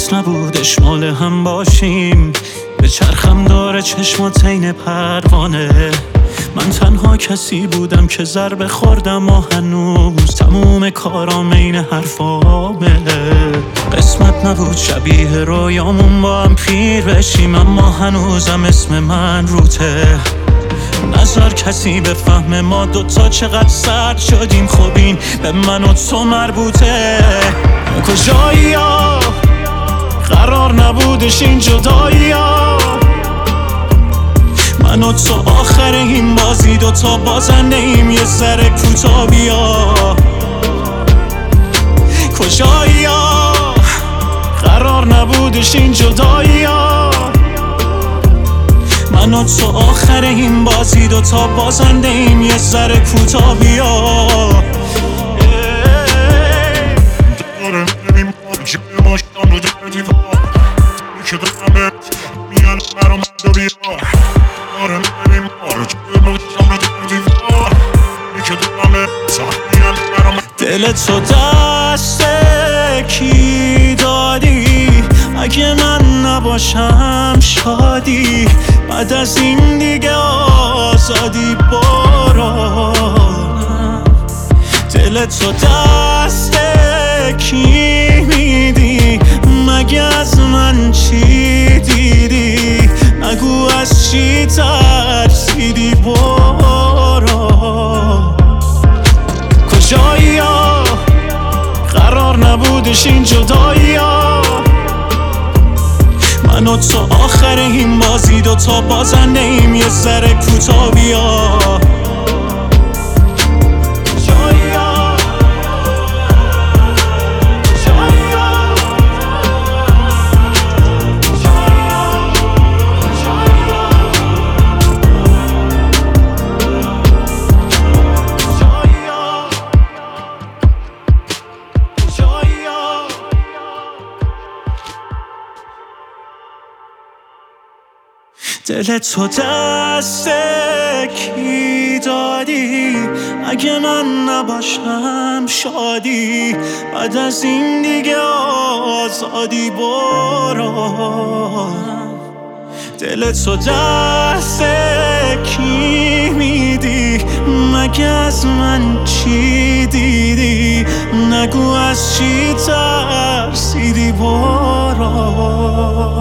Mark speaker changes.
Speaker 1: درست نبودش مال هم باشیم. به چرخم داره چشمات عین پروانه. من تنها کسی بودم که ضربه خوردم و هنوز تموم کارام عین حرفامه. قسمت نبود شبیه رویامون با هم پیر بشیم، اما هنوزم اسم من روته. نظر کسی به فهم ما دوتا چقدر سرد شدیم، خب این به من و تو مربوطه. کجایی ها قرار نبودش این جدایی ها، من و تو آخر این بازی دوتا بازنده ایم، یه سر کوتا بیا. کجایی ها قرار نبودش این جدایی ها، من و تو آخر این بازی دوتا بازنده ایم، یه سر کوتا بیا. دارم ببین جای ماشتم رو در دیوار که دارم میان برام و بیا. دارم ببین جای ماشتم رو در دیوار که دارم میان برام. دل تو دست کی دادی؟ اگه من نباشم شادی، بعد از این دیگه آزادی برو. دل تو دست کی میدی؟ مگه از من چی دیدی؟ نگو از چی ترسیدی برو. کجایی ها قرار نبودش این جدایی ها، من و تو آخر این بازی دوتا بازنده ایم، یه سر کوتا بیا. دل تو دست کی دادی؟ اگه من نباشم شادی، بعد از این دیگه آزادی برو. دل تو دست کی میدی؟ مگه از من چی دیدی؟ نگو از چی ترسیدی برو.